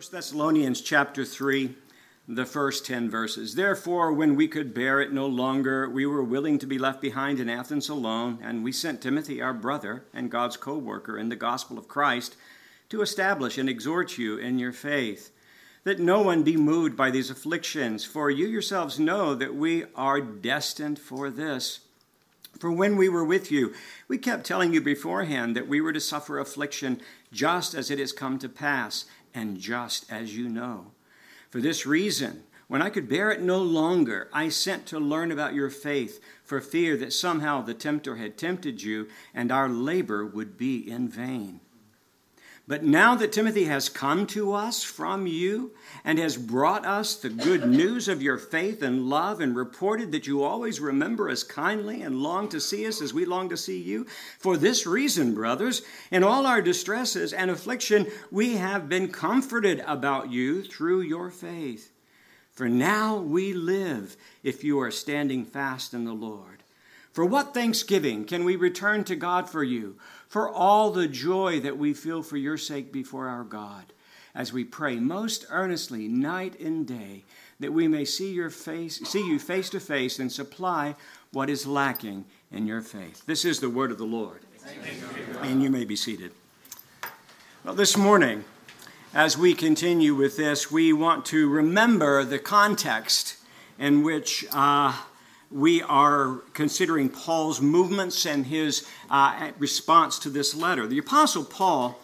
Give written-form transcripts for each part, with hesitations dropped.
1 Thessalonians chapter 3, the first 10 verses. Therefore, when we could bear it no longer, we were willing to be left behind in Athens alone, and we sent Timothy, our brother and God's co-worker in the gospel of Christ, to establish and exhort you in your faith, that no one be moved by these afflictions, for you yourselves know that we are destined for this. For when we were with you, we kept telling you beforehand that we were to suffer affliction just as it has come to pass, and just as you know. For this reason, when I could bear it no longer, I sent to learn about your faith, for fear that somehow the tempter had tempted you, and our labor would be in vain. But now that Timothy has come to us from you and has brought us the good news of your faith and love and reported that you always remember us kindly and long to see us as we long to see you, for this reason, brothers, in all our distresses and affliction, we have been comforted about you through your faith. For now we live if you are standing fast in the Lord. For what thanksgiving can we return to God for you, for all the joy that we feel for your sake before our God, as we pray most earnestly night and day, that we may see you face to face and supply what is lacking in your faith. This is the word of the Lord. And you may be seated. Well, this morning, as we continue with this, we want to remember the context in which we are considering Paul's movements and his response to this letter. The Apostle Paul,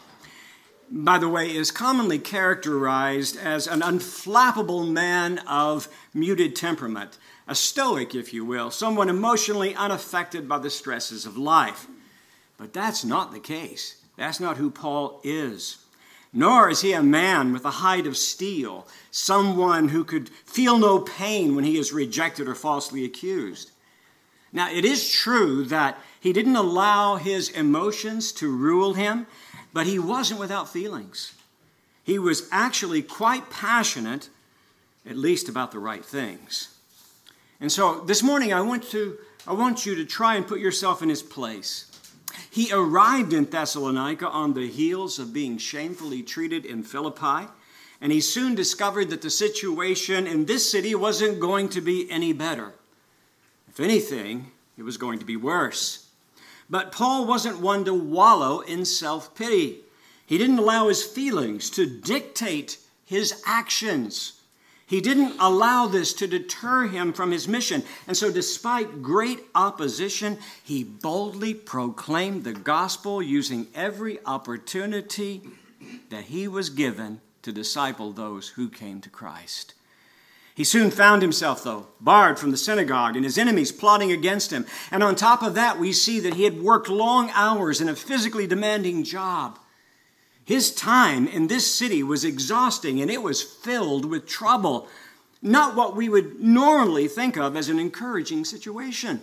by the way, is commonly characterized as an unflappable man of muted temperament, a stoic, if you will, someone emotionally unaffected by the stresses of life. But that's not the case. That's not who Paul is. Nor is he a man with a hide of steel, someone who could feel no pain when he is rejected or falsely accused. Now, it is true that he didn't allow his emotions to rule him, but he wasn't without feelings. He was actually quite passionate, at least about the right things. And so this morning, I want you to try and put yourself in his place. He arrived in Thessalonica on the heels of being shamefully treated in Philippi, and he soon discovered that the situation in this city wasn't going to be any better. If anything, it was going to be worse. But Paul wasn't one to wallow in self-pity. He didn't allow his feelings to dictate his actions. He didn't allow this to deter him from his mission. And so despite great opposition, he boldly proclaimed the gospel using every opportunity that he was given to disciple those who came to Christ. He soon found himself, though, barred from the synagogue and his enemies plotting against him. And on top of that, we see that he had worked long hours in a physically demanding job. His time in this city was exhausting, and it was filled with trouble. Not what we would normally think of as an encouraging situation.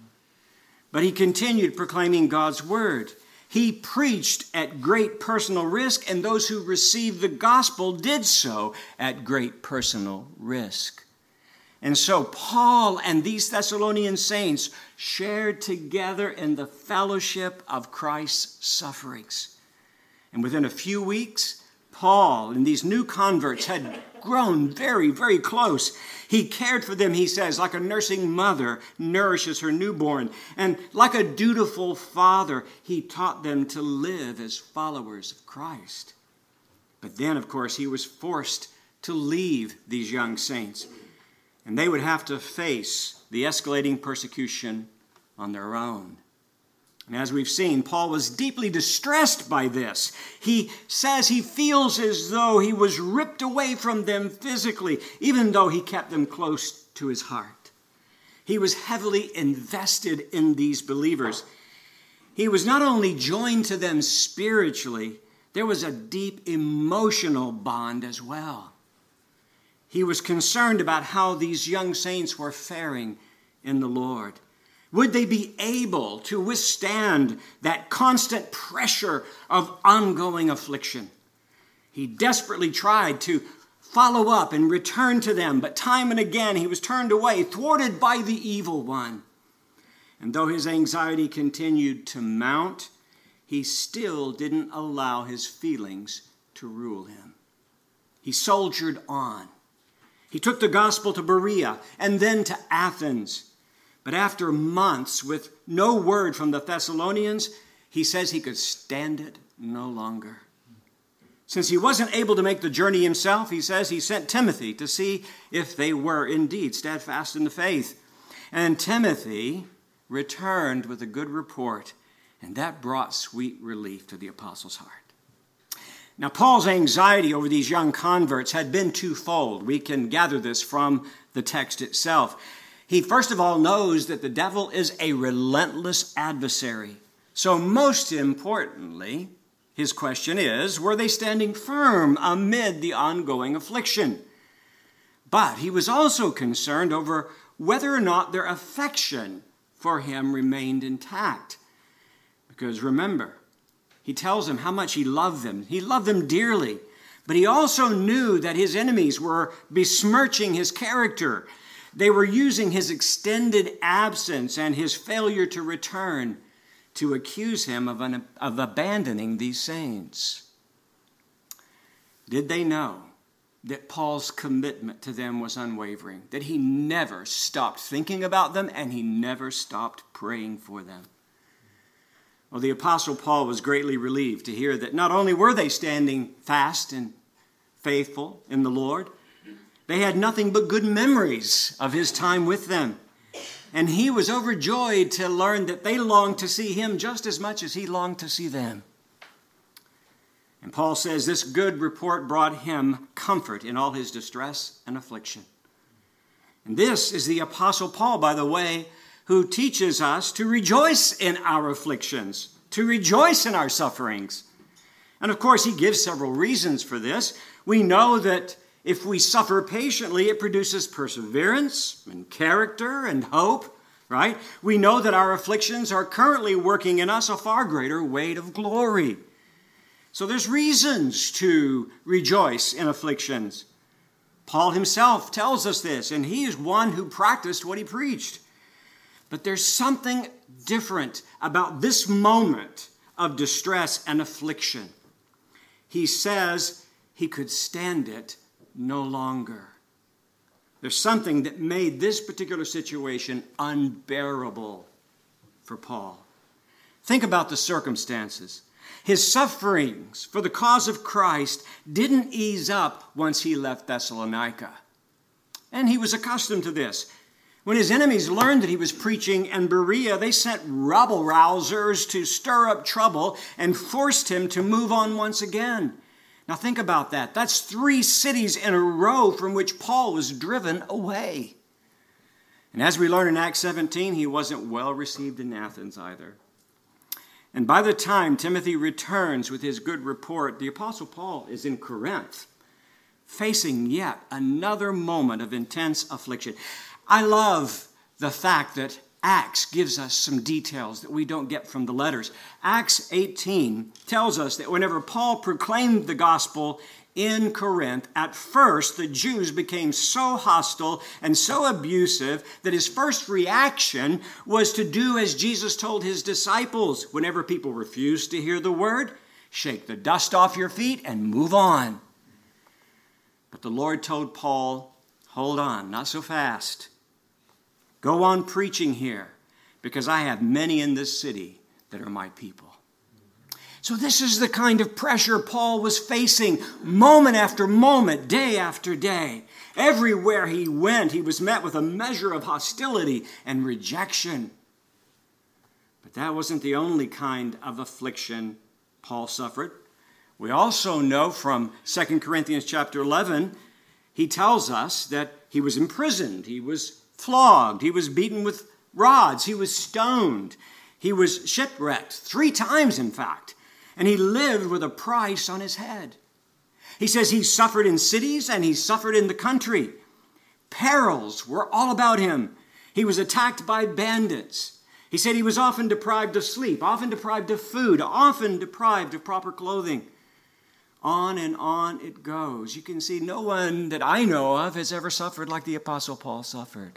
But he continued proclaiming God's word. He preached at great personal risk, and those who received the gospel did so at great personal risk. And so Paul and these Thessalonian saints shared together in the fellowship of Christ's sufferings. And within a few weeks, Paul and these new converts had grown very, very close. He cared for them, he says, like a nursing mother nourishes her newborn. And like a dutiful father, he taught them to live as followers of Christ. But then, of course, he was forced to leave these young saints. And they would have to face the escalating persecution on their own. And as we've seen, Paul was deeply distressed by this. He says he feels as though he was ripped away from them physically, even though he kept them close to his heart. He was heavily invested in these believers. He was not only joined to them spiritually, there was a deep emotional bond as well. He was concerned about how these young saints were faring in the Lord. Would they be able to withstand that constant pressure of ongoing affliction? He desperately tried to follow up and return to them, but time and again he was turned away, thwarted by the evil one. And though his anxiety continued to mount, he still didn't allow his feelings to rule him. He soldiered on. He took the gospel to Berea and then to Athens. But after months with no word from the Thessalonians, he says he could stand it no longer. Since he wasn't able to make the journey himself, he says he sent Timothy to see if they were indeed steadfast in the faith. And Timothy returned with a good report, and that brought sweet relief to the apostle's heart. Now, Paul's anxiety over these young converts had been twofold. We can gather this from the text itself. He, first of all, knows that the devil is a relentless adversary. So, most importantly, his question is, were they standing firm amid the ongoing affliction? But he was also concerned over whether or not their affection for him remained intact. Because remember, he tells them how much he loved them. He loved them dearly. But he also knew that his enemies were besmirching his character. They were using his extended absence and his failure to return to accuse him of abandoning these saints. Did they know that Paul's commitment to them was unwavering, that he never stopped thinking about them and he never stopped praying for them? Well, the Apostle Paul was greatly relieved to hear that not only were they standing fast and faithful in the Lord, they had nothing but good memories of his time with them. And he was overjoyed to learn that they longed to see him just as much as he longed to see them. And Paul says this good report brought him comfort in all his distress and affliction. And this is the Apostle Paul, by the way, who teaches us to rejoice in our afflictions, to rejoice in our sufferings. And of course, he gives several reasons for this. We know that if we suffer patiently, it produces perseverance and character and hope, right? We know that our afflictions are currently working in us a far greater weight of glory. So there's reasons to rejoice in afflictions. Paul himself tells us this, and he is one who practiced what he preached. But there's something different about this moment of distress and affliction. He says he could stand it no longer. There's something that made this particular situation unbearable for Paul. Think about the circumstances. His sufferings for the cause of Christ didn't ease up once he left Thessalonica. And he was accustomed to this. When his enemies learned that he was preaching in Berea, they sent rabble-rousers to stir up trouble and forced him to move on once again. Now think about that. That's 3 cities in a row from which Paul was driven away. And as we learn in Acts 17, he wasn't well received in Athens either. And by the time Timothy returns with his good report, the Apostle Paul is in Corinth, facing yet another moment of intense affliction. I love the fact that Acts gives us some details that we don't get from the letters. Acts 18 tells us that whenever Paul proclaimed the gospel in Corinth, at first the Jews became so hostile and so abusive that his first reaction was to do as Jesus told his disciples. Whenever people refused to hear the word, shake the dust off your feet and move on. But the Lord told Paul, hold on, not so fast. Go on preaching here, because I have many in this city that are my people. So this is the kind of pressure Paul was facing moment after moment, day after day. Everywhere he went, he was met with a measure of hostility and rejection. But that wasn't the only kind of affliction Paul suffered. We also know from 2 Corinthians chapter 11, he tells us that he was imprisoned, he was flogged, he was beaten with rods, he was stoned, he was shipwrecked 3 times, in fact, and he lived with a price on his head. He says he suffered in cities and he suffered in the country. Perils were all about him. He was attacked by bandits. He said he was often deprived of sleep, often deprived of food, often deprived of proper clothing. On and on it goes. You can see no one that I know of has ever suffered like the Apostle Paul suffered.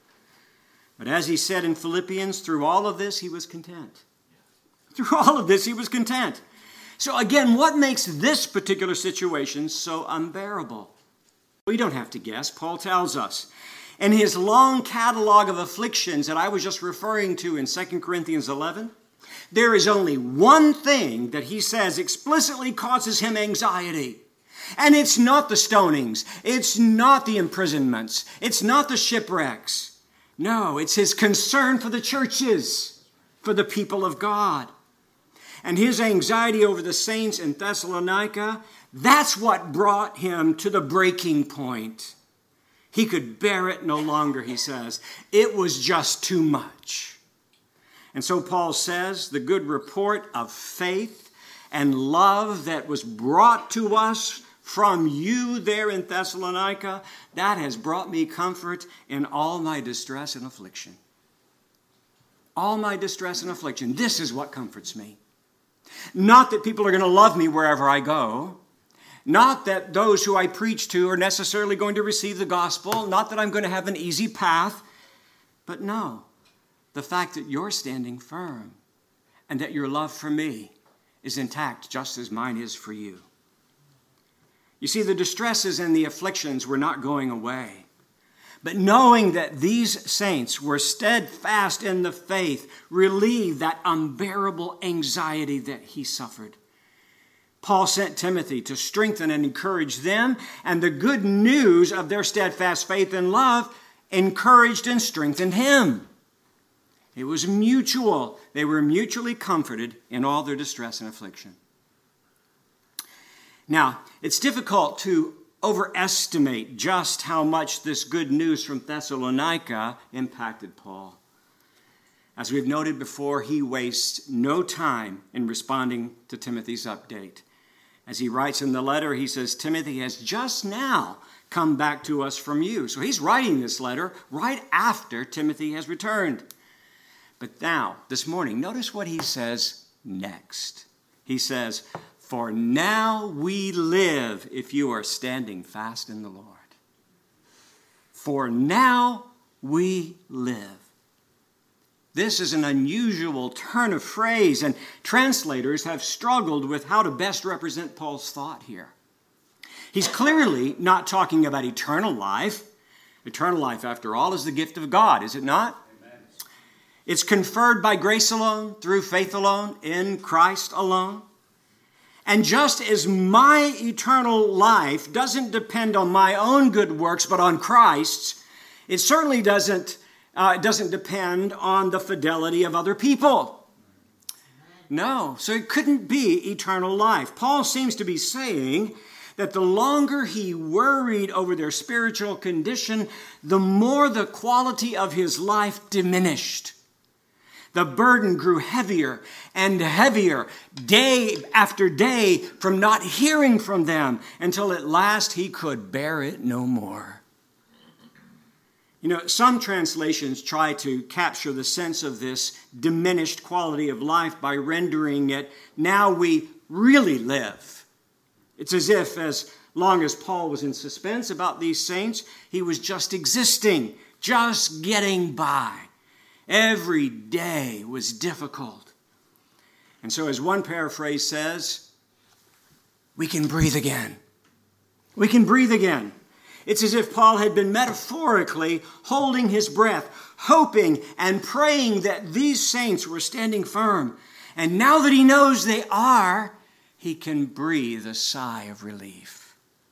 But as he said in Philippians, through all of this, he was content. Through all of this, he was content. So again, what makes this particular situation so unbearable? We don't have to guess. Paul tells us. In his long catalog of afflictions that I was just referring to in 2 Corinthians 11, there is only one thing that he says explicitly causes him anxiety. And it's not the stonings. It's not the imprisonments. It's not the shipwrecks. No, it's his concern for the churches, for the people of God. And his anxiety over the saints in Thessalonica, that's what brought him to the breaking point. He could bear it no longer, he says. It was just too much. And so Paul says, the good report of faith and love that was brought to us from you there in Thessalonica, that has brought me comfort in all my distress and affliction. All my distress and affliction. This is what comforts me. Not that people are going to love me wherever I go. Not that those who I preach to are necessarily going to receive the gospel. Not that I'm going to have an easy path. But no, the fact that you're standing firm and that your love for me is intact just as mine is for you. You see, the distresses and the afflictions were not going away. But knowing that these saints were steadfast in the faith relieved that unbearable anxiety that he suffered. Paul sent Timothy to strengthen and encourage them, and the good news of their steadfast faith and love encouraged and strengthened him. It was mutual. They were mutually comforted in all their distress and affliction. Now, it's difficult to overestimate just how much this good news from Thessalonica impacted Paul. As we've noted before, he wastes no time in responding to Timothy's update. As he writes in the letter, he says, Timothy has just now come back to us from you. So he's writing this letter right after Timothy has returned. But now, this morning, notice what he says next. He says, for now we live if you are standing fast in the Lord. For now we live. This is an unusual turn of phrase, and translators have struggled with how to best represent Paul's thought here. He's clearly not talking about eternal life. Eternal life, after all, is the gift of God, is it not? Amen. It's conferred by grace alone, through faith alone, in Christ alone. And just as my eternal life doesn't depend on my own good works, but on Christ's, it certainly doesn't depend on the fidelity of other people. No, so it couldn't be eternal life. Paul seems to be saying that the longer he worried over their spiritual condition, the more the quality of his life diminished. The burden grew heavier and heavier day after day from not hearing from them until at last he could bear it no more. You know, some translations try to capture the sense of this diminished quality of life by rendering it, now we really live. It's as if as long as Paul was in suspense about these saints, he was just existing, just getting by. Every day was difficult. And so as one paraphrase says, we can breathe again. We can breathe again. It's as if Paul had been metaphorically holding his breath, hoping and praying that these saints were standing firm. And now that he knows they are, he can breathe a sigh of relief.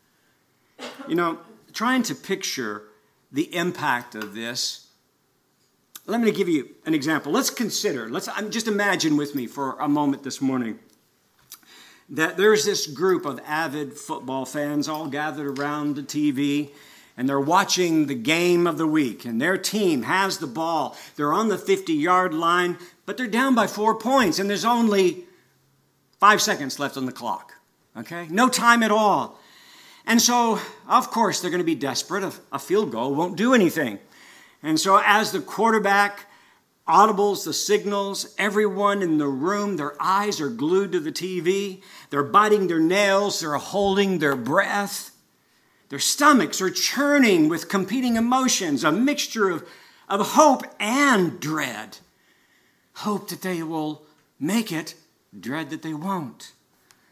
You know, trying to picture the impact of this, let me give you an example. Let's just imagine with me for a moment this morning that there's this group of avid football fans all gathered around the TV, and they're watching the game of the week, and their team has the ball. They're on the 50-yard line, but they're down by 4 points, and there's only 5 seconds left on the clock. Okay? No time at all. And so, of course, they're going to be desperate. A field goal won't do anything. And so as the quarterback audibles the signals, everyone in the room, their eyes are glued to the TV. They're biting their nails. They're holding their breath. Their stomachs are churning with competing emotions, a mixture of hope and dread. Hope that they will make it, dread that they won't.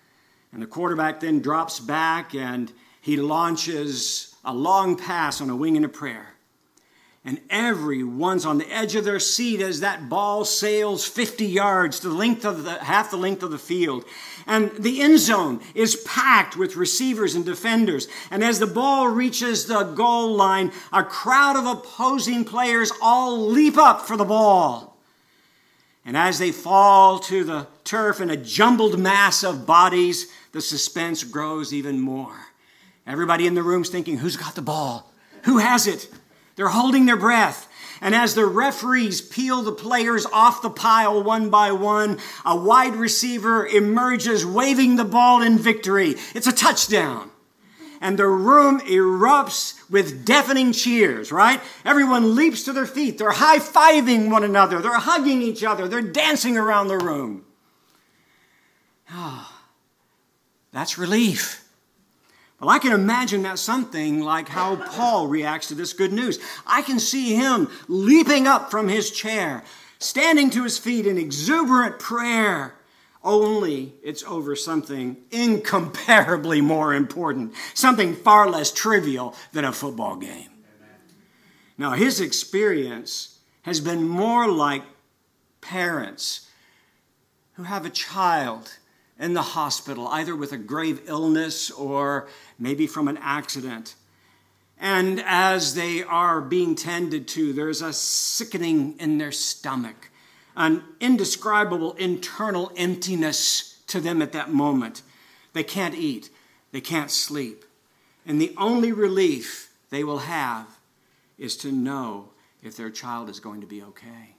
And the quarterback then drops back and he launches a long pass on a wing and a prayer. And everyone's on the edge of their seat as that ball sails 50 yards to half the length of the field. And the end zone is packed with receivers and defenders. And as the ball reaches the goal line, a crowd of opposing players all leap up for the ball. And as they fall to the turf in a jumbled mass of bodies, the suspense grows even more. Everybody in the room's thinking, who's got the ball? Who has it? They're holding their breath. And as the referees peel the players off the pile one by one, a wide receiver emerges waving the ball in victory. It's a touchdown. And the room erupts with deafening cheers, right? Everyone leaps to their feet. They're high-fiving one another. They're hugging each other. They're dancing around the room. Oh, that's relief. Well, I can imagine that's something like how Paul reacts to this good news. I can see him leaping up from his chair, standing to his feet in exuberant prayer. Only it's over something incomparably more important, something far less trivial than a football game. Now, his experience has been more like parents who have a child in the hospital, either with a grave illness or maybe from an accident. And as they are being tended to, there's a sickening in their stomach, an indescribable internal emptiness to them at that moment. They can't eat. They can't sleep. And the only relief they will have is to know if their child is going to be okay.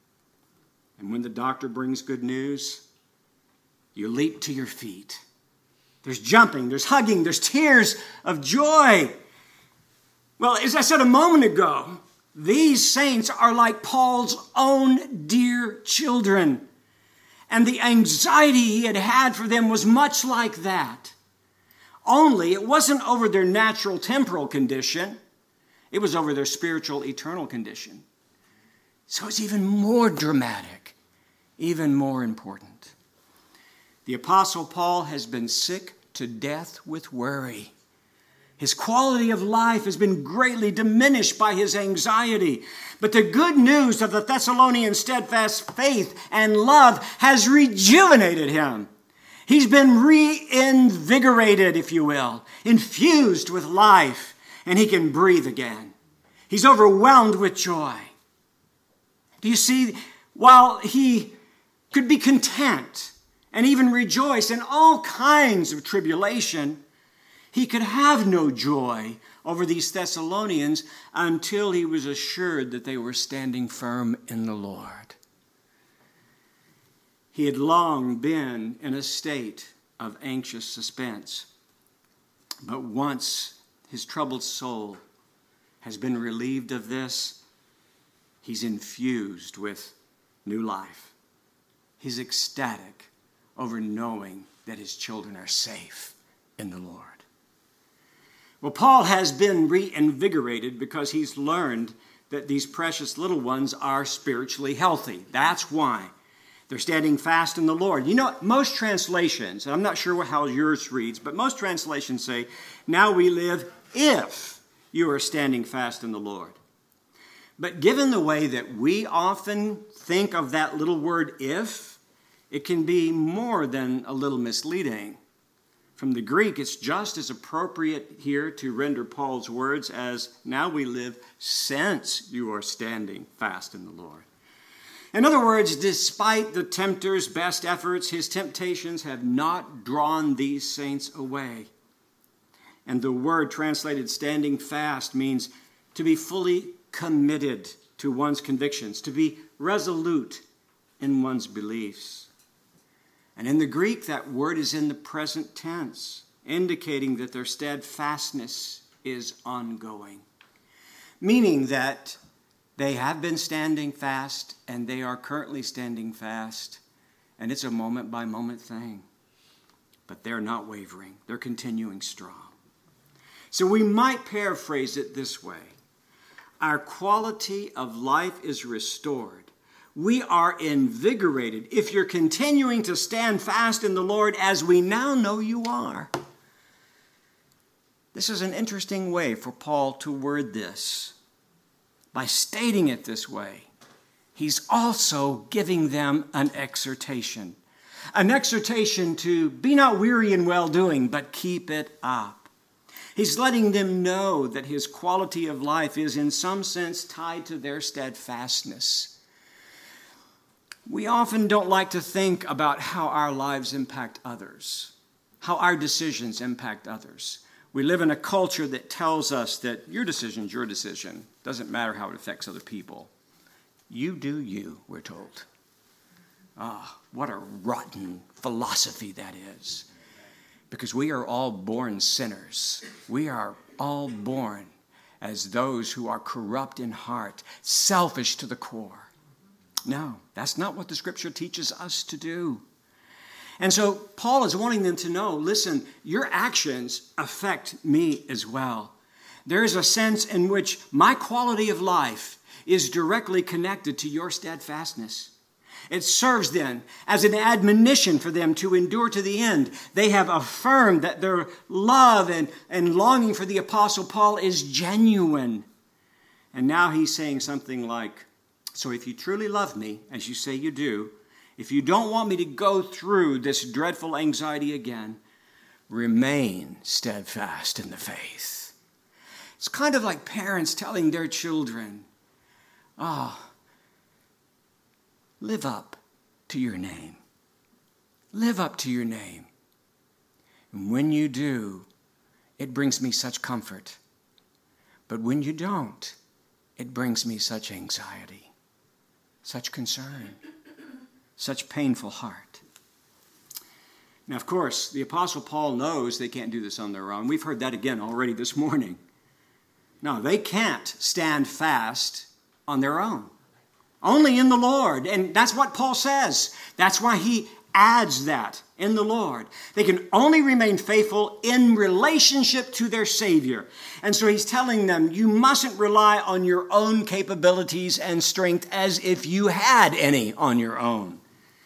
And when the doctor brings good news, you leap to your feet. There's jumping, there's hugging, there's tears of joy. Well, as I said a moment ago, these saints are like Paul's own dear children. And the anxiety he had had for them was much like that. Only it wasn't over their natural temporal condition. It was over their spiritual eternal condition. So it's even more dramatic, even more important. The Apostle Paul has been sick to death with worry. His quality of life has been greatly diminished by his anxiety. But the good news of the Thessalonian steadfast faith and love has rejuvenated him. He's been reinvigorated, if you will, infused with life, and he can breathe again. He's overwhelmed with joy. Do you see, while he could be content and even rejoice in all kinds of tribulation, he could have no joy over these Thessalonians until he was assured that they were standing firm in the Lord. He had long been in a state of anxious suspense, but once his troubled soul has been relieved of this, he's infused with new life. He's ecstatic over knowing that his children are safe in the Lord. Well, Paul has been reinvigorated because he's learned that these precious little ones are spiritually healthy. That's why. They're standing fast in the Lord. You know, most translations, and I'm not sure how yours reads, but most translations say, now we live if you are standing fast in the Lord. But given the way that we often think of that little word if, it can be more than a little misleading. From the Greek, it's just as appropriate here to render Paul's words as now we live since you are standing fast in the Lord. In other words, despite the tempter's best efforts, his temptations have not drawn these saints away. And the word translated standing fast means to be fully committed to one's convictions, to be resolute in one's beliefs. And in the Greek, that word is in the present tense, indicating that their steadfastness is ongoing, meaning that they have been standing fast and they are currently standing fast, and it's a moment-by-moment thing. But they're not wavering. They're continuing strong. So we might paraphrase it this way. Our quality of life is restored we are invigorated if you're continuing to stand fast in the Lord as we now know you are. This is an interesting way for Paul to word this. By stating it this way, he's also giving them an exhortation. An exhortation to be not weary in well-doing, but keep it up. He's letting them know that his quality of life is in some sense tied to their steadfastness. We often don't like to think about how our lives impact others, how our decisions impact others. We live in a culture that tells us that your decision's your decision. Doesn't matter how it affects other people. You do you, we're told. What a rotten philosophy that is. Because we are all born sinners. We are all born as those who are corrupt in heart, selfish to the core. No, that's not what the Scripture teaches us to do. And so Paul is wanting them to know, listen, your actions affect me as well. There is a sense in which my quality of life is directly connected to your steadfastness. It serves then as an admonition for them to endure to the end. They have affirmed that their love and longing for the Apostle Paul is genuine. And now he's saying something like, so if you truly love me, as you say you do, if you don't want me to go through this dreadful anxiety again, remain steadfast in the faith. It's kind of like parents telling their children, live up to your name. Live up to your name. And when you do, it brings me such comfort. But when you don't, it brings me such anxiety. Such concern, such painful heart. Now, of course, the Apostle Paul knows they can't do this on their own. We've heard that again already this morning. No, they can't stand fast on their own. Only in the Lord. And that's what Paul says. That's why he adds that, in the Lord. They can only remain faithful in relationship to their Savior. And so he's telling them, you mustn't rely on your own capabilities and strength as if you had any on your own.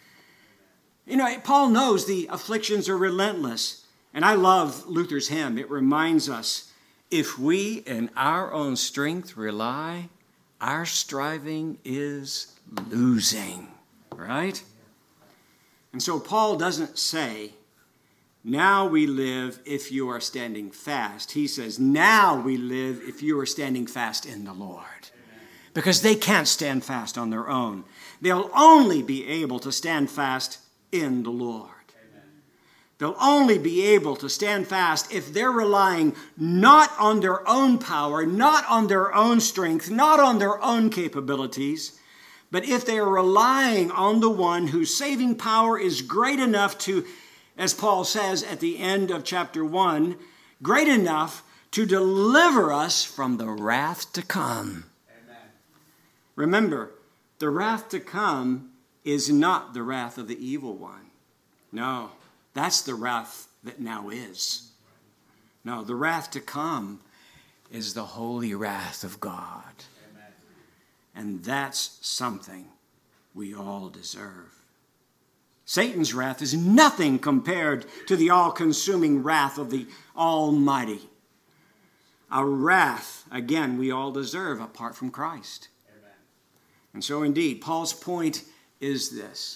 You know, Paul knows the afflictions are relentless. And I love Luther's hymn. It reminds us, if we in our own strength rely, our striving is losing. Right? And so Paul doesn't say, now we live if you are standing fast. He says, now we live if you are standing fast in the Lord. Amen. Because they can't stand fast on their own. They'll only be able to stand fast in the Lord. Amen. They'll only be able to stand fast if they're relying not on their own power, not on their own strength, not on their own capabilities, but if they are relying on the one whose saving power is great enough to, as Paul says at the end of chapter 1, great enough to deliver us from the wrath to come. Amen. Remember, the wrath to come is not the wrath of the evil one. No, that's the wrath that now is. No, the wrath to come is the holy wrath of God. And that's something we all deserve. Satan's wrath is nothing compared to the all-consuming wrath of the Almighty. A wrath, again, we all deserve apart from Christ. Amen. And so indeed, Paul's point is this.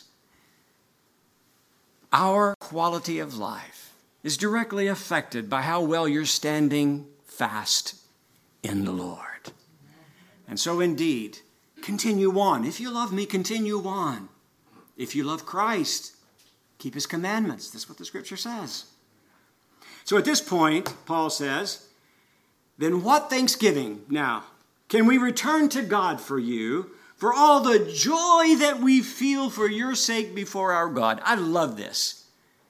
Our quality of life is directly affected by how well you're standing fast in the Lord. And so indeed, continue on. If you love me, continue on. If you love Christ, keep his commandments. That's what the Scripture says. So at this point, Paul says, then what thanksgiving now can we return to God for you, for all the joy that we feel for your sake before our God? I love this.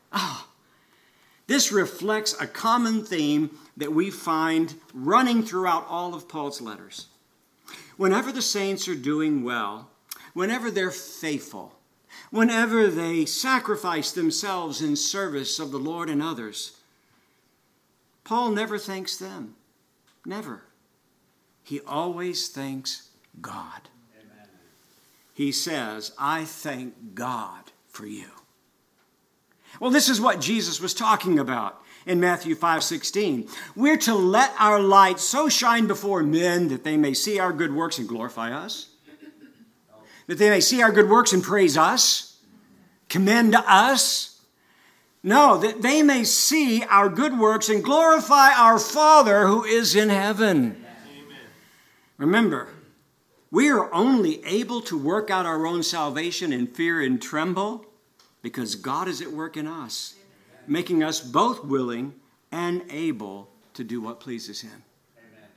This reflects a common theme that we find running throughout all of Paul's letters. Whenever the saints are doing well, whenever they're faithful, whenever they sacrifice themselves in service of the Lord and others, Paul never thanks them. Never. He always thanks God. Amen. he says, I thank God for you. Well, this is what Jesus was talking about in Matthew 5:16. We're to let our light so shine before men that they may see our good works and glorify us. That they may see our good works and praise us, commend us. No, that they may see our good works and glorify our Father who is in heaven. Amen. Remember, we are only able to work out our own salvation in fear and tremble because God is at work in us, making us both willing and able to do what pleases him. Amen.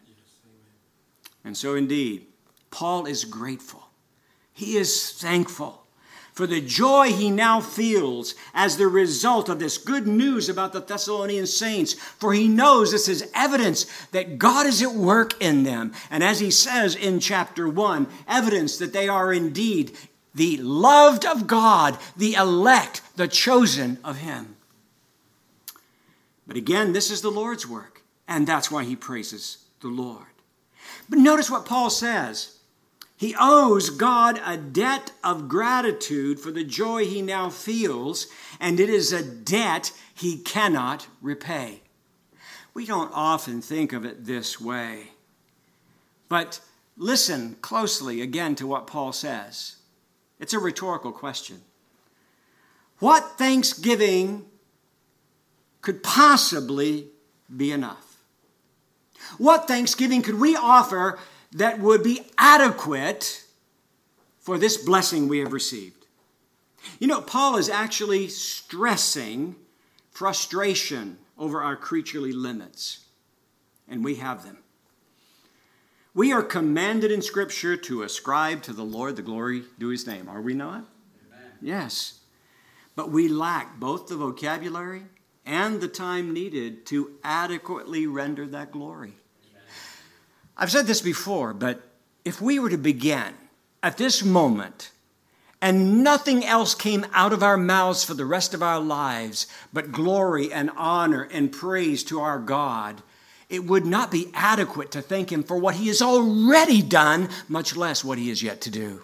And so indeed, Paul is grateful. He is thankful for the joy he now feels as the result of this good news about the Thessalonian saints, for he knows this is evidence that God is at work in them. And as he says in chapter 1, evidence that they are indeed the loved of God, the elect, the chosen of him. But again, this is the Lord's work, and that's why he praises the Lord. But notice what Paul says. He owes God a debt of gratitude for the joy he now feels, and it is a debt he cannot repay. We don't often think of it this way, but listen closely again to what Paul says. It's a rhetorical question. What thanksgiving could possibly be enough? What thanksgiving could we offer that would be adequate for this blessing we have received? You know, Paul is actually stressing frustration over our creaturely limits, and we have them. We are commanded in Scripture to ascribe to the Lord the glory due his name, are we not? Amen. Yes. But we lack both the vocabulary and the time needed to adequately render that glory. I've said this before, but if we were to begin at this moment and nothing else came out of our mouths for the rest of our lives but glory and honor and praise to our God, it would not be adequate to thank him for what he has already done, much less what he has yet to do.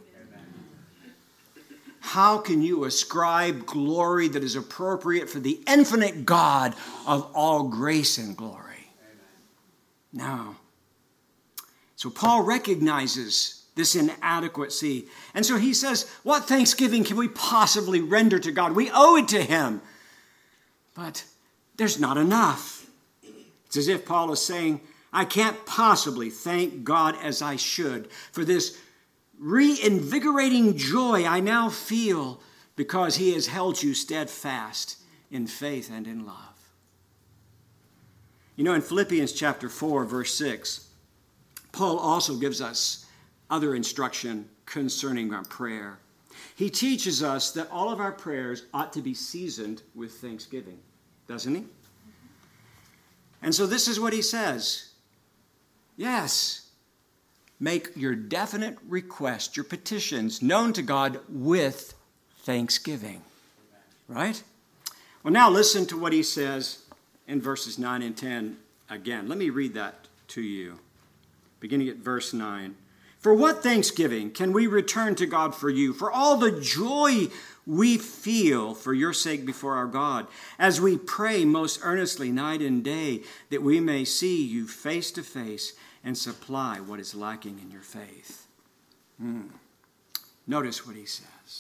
How can you ascribe glory that is appropriate for the infinite God of all grace and glory? No. So Paul recognizes this inadequacy. And so he says, what thanksgiving can we possibly render to God? We owe it to him. But there's not enough. It's as if Paul is saying, I can't possibly thank God as I should for this reinvigorating joy I now feel because he has held you steadfast in faith and in love. You know, in Philippians chapter 4, verse 6, Paul also gives us other instruction concerning our prayer. He teaches us that all of our prayers ought to be seasoned with thanksgiving, doesn't he? And so this is what he says. Yes, make your definite request, your petitions, known to God with thanksgiving. Right? Well, now listen to what he says in verses 9 and 10 again. Let me read that to you, beginning at verse 9. For what thanksgiving can we return to God for you, for all the joy we feel for your sake before our God, as we pray most earnestly night and day, that we may see you face to face and supply what is lacking in your faith. Notice what he says.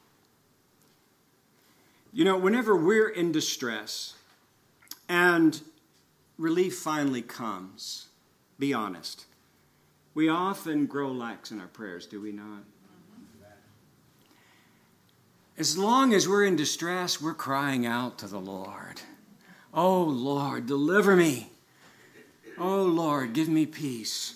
You know, whenever we're in distress and relief finally comes, be honest, we often grow lax in our prayers, do we not? As long as we're in distress, we're crying out to the Lord. Oh, Lord, deliver me. Oh, Lord, give me peace.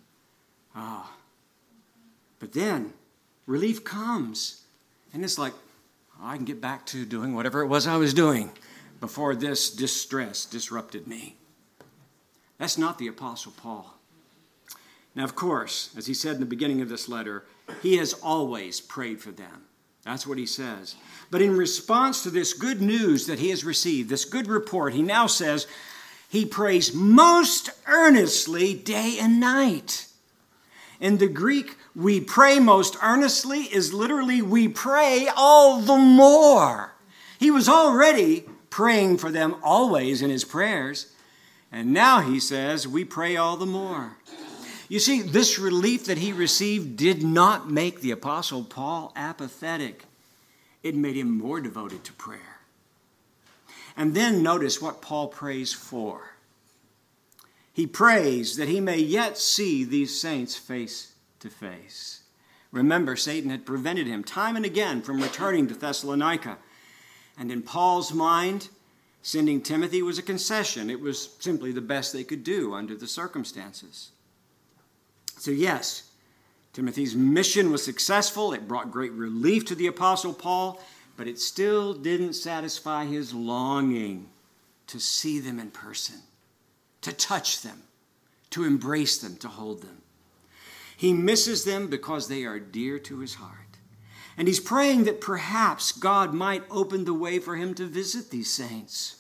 But then relief comes, and it's like, I can get back to doing whatever it was I was doing before this distress disrupted me. That's not the Apostle Paul. Now, of course, as he said in the beginning of this letter, he has always prayed for them. That's what he says. But in response to this good news that he has received, this good report, he now says he prays most earnestly day and night. In the Greek, we pray most earnestly is literally we pray all the more. He was already praying for them always in his prayers. And now he says we pray all the more. You see, this relief that he received did not make the Apostle Paul apathetic. It made him more devoted to prayer. And then notice what Paul prays for. He prays that he may yet see these saints face to face. Remember, Satan had prevented him time and again from returning to Thessalonica. And in Paul's mind, sending Timothy was a concession. It was simply the best they could do under the circumstances. So yes, Timothy's mission was successful. It brought great relief to the Apostle Paul, but it still didn't satisfy his longing to see them in person, to touch them, to embrace them, to hold them. He misses them because they are dear to his heart. And he's praying that perhaps God might open the way for him to visit these saints.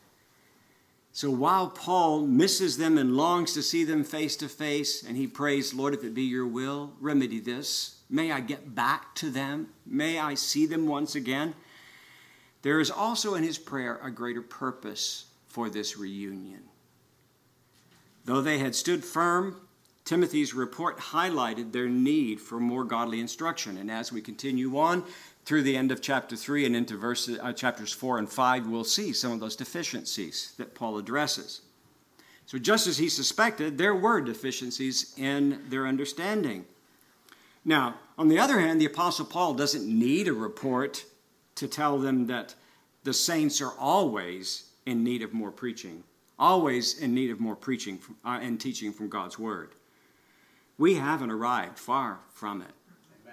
So while Paul misses them and longs to see them face to face, and he prays, Lord, if it be your will, remedy this. May I get back to them. May I see them once again. There is also in his prayer a greater purpose for this reunion. Though they had stood firm, Timothy's report highlighted their need for more godly instruction. And as we continue on through the end of chapter 3 and into chapters 4 and 5, we'll see some of those deficiencies that Paul addresses. So just as he suspected, there were deficiencies in their understanding. Now, on the other hand, the Apostle Paul doesn't need a report to tell them that the saints are always in need of more preaching, always in need of more preaching and teaching from God's word. We haven't arrived, far from it.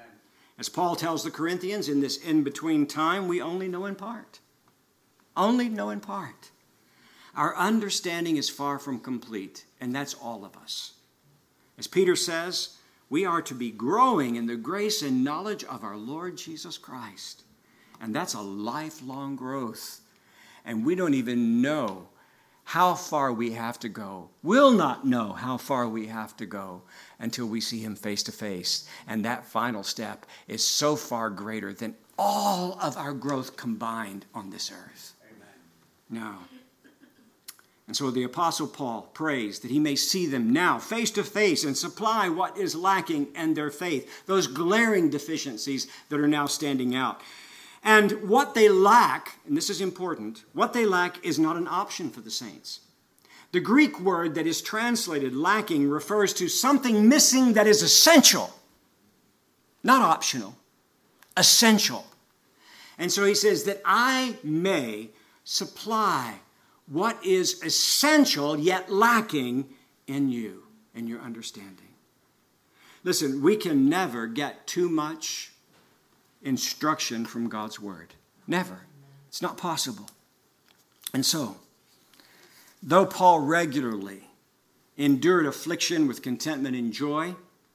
As Paul tells the Corinthians, in this in-between time, we only know in part. Only know in part. Our understanding is far from complete, and that's all of us. As Peter says, we are to be growing in the grace and knowledge of our Lord Jesus Christ. And that's a lifelong growth. And we don't even know how far we have to go. We'll not know how far we have to go until we see him face to face. And that final step is so far greater than all of our growth combined on this earth. Amen. Now, and so the Apostle Paul prays that he may see them now face to face and supply what is lacking in their faith, those glaring deficiencies that are now standing out. And what they lack, and this is important, what they lack is not an option for the saints. The Greek word that is translated lacking refers to something missing that is essential, not optional, essential. And so he says that I may supply what is essential yet lacking in you, in your understanding. Listen, we can never get too much instruction from God's word. Never. It's not possible. And so, though Paul regularly endured affliction with contentment and joy,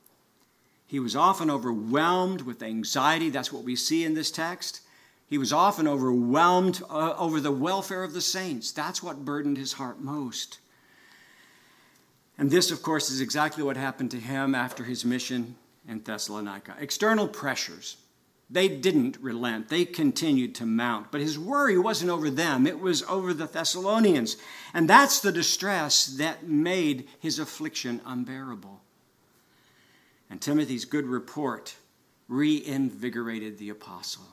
he was often overwhelmed with anxiety. That's what we see in this text. He was often overwhelmed over the welfare of the saints. That's what burdened his heart most. And this, of course, is exactly what happened to him after his mission in Thessalonica. External pressures, they didn't relent. They continued to mount. But his worry wasn't over them. It was over the Thessalonians. And that's the distress that made his affliction unbearable. And Timothy's good report reinvigorated the apostle.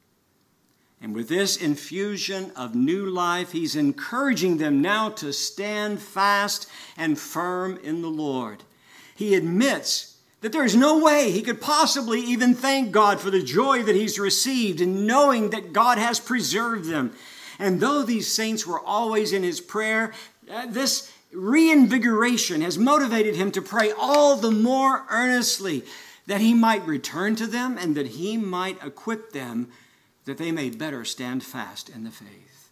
And with this infusion of new life, he's encouraging them now to stand fast and firm in the Lord. He admits that there is no way he could possibly even thank God for the joy that he's received in knowing that God has preserved them. And though these saints were always in his prayer, this reinvigoration has motivated him to pray all the more earnestly that he might return to them and that he might equip them that they may better stand fast in the faith.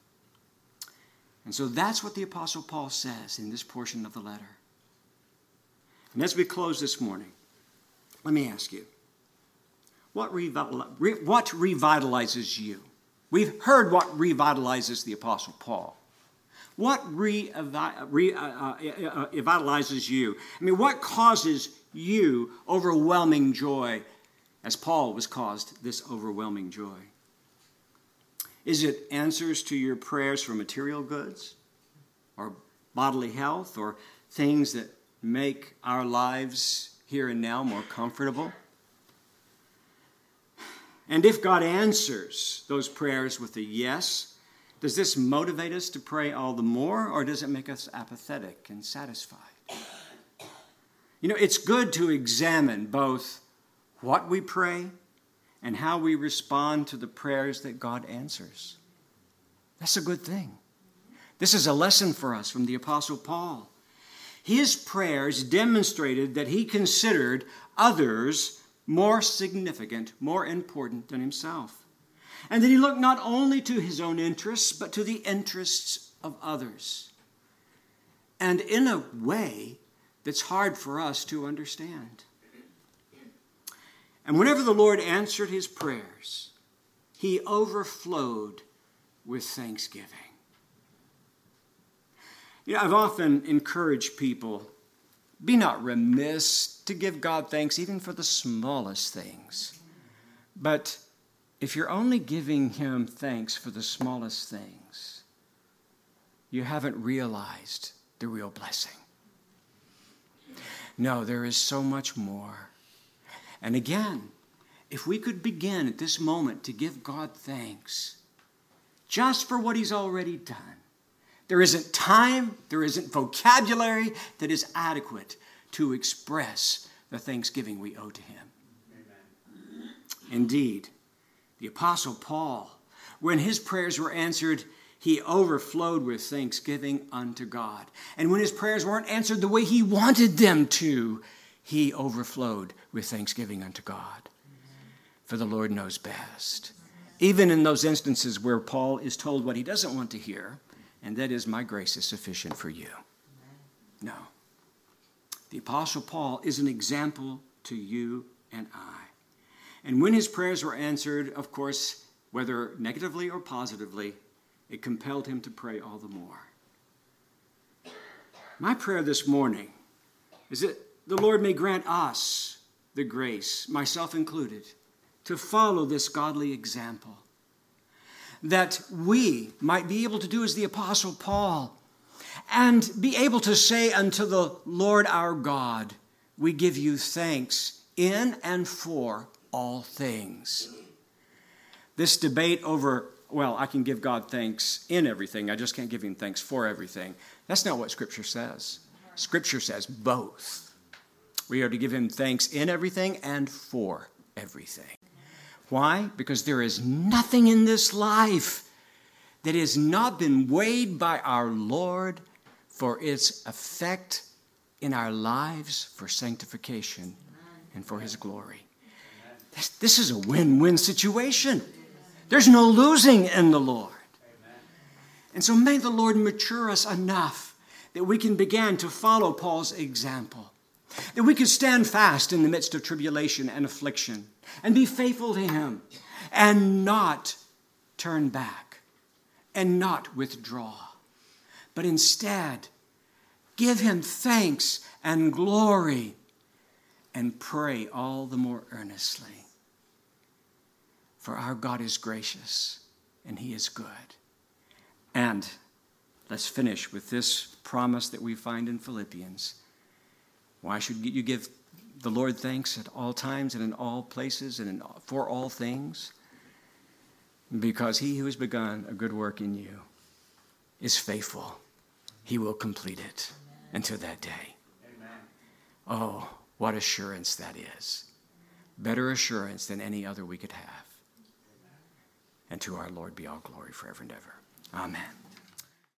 And so that's what the Apostle Paul says in this portion of the letter. And as we close this morning, let me ask you, what revitalizes you? We've heard what revitalizes the Apostle Paul. What revitalizes you? I mean, what causes you overwhelming joy as Paul was caused this overwhelming joy? Is it answers to your prayers for material goods or bodily health or things that make our lives here and now more comfortable? And if God answers those prayers with a yes, does this motivate us to pray all the more, or does it make us apathetic and satisfied? You know, it's good to examine both what we pray and how we respond to the prayers that God answers. That's a good thing. This is a lesson for us from the Apostle Paul. His prayers demonstrated that he considered others more significant, more important than himself. And that he looked not only to his own interests, but to the interests of others. And in a way that's hard for us to understand. And whenever the Lord answered his prayers, he overflowed with thanksgiving. You know, I've often encouraged people, be not remiss to give God thanks even for the smallest things. But if you're only giving him thanks for the smallest things, you haven't realized the real blessing. No, there is so much more. And again, if we could begin at this moment to give God thanks just for what he's already done, there isn't time, there isn't vocabulary that is adequate to express the thanksgiving we owe to him. Amen. Indeed, the Apostle Paul, when his prayers were answered, he overflowed with thanksgiving unto God. And when his prayers weren't answered the way he wanted them to, he overflowed with thanksgiving unto God. Amen. For the Lord knows best. Even in those instances where Paul is told what he doesn't want to hear, and that is, my grace is sufficient for you. No. The Apostle Paul is an example to you and I. And when his prayers were answered, of course, whether negatively or positively, it compelled him to pray all the more. My prayer this morning is that the Lord may grant us the grace, myself included, to follow this godly example. That we might be able to do as the Apostle Paul and be able to say unto the Lord our God, we give you thanks in and for all things. This debate over, well, I can give God thanks in everything, I just can't give him thanks for everything. That's not what Scripture says. Scripture says both. We are to give him thanks in everything and for everything. Why? Because there is nothing in this life that has not been weighed by our Lord for its effect in our lives for sanctification and for his glory. This is a win-win situation. There's no losing in the Lord. And so may the Lord mature us enough that we can begin to follow Paul's example. That we could stand fast in the midst of tribulation and affliction and be faithful to him and not turn back and not withdraw, but instead give him thanks and glory and pray all the more earnestly. For our God is gracious and he is good. And let's finish with this promise that we find in Philippians. Why should you give the Lord thanks at all times and in all places and for all things? Because he who has begun a good work in you is faithful. He will complete it until that day. Amen. Oh, what assurance that is. Better assurance than any other we could have. And to our Lord be all glory forever and ever. Amen.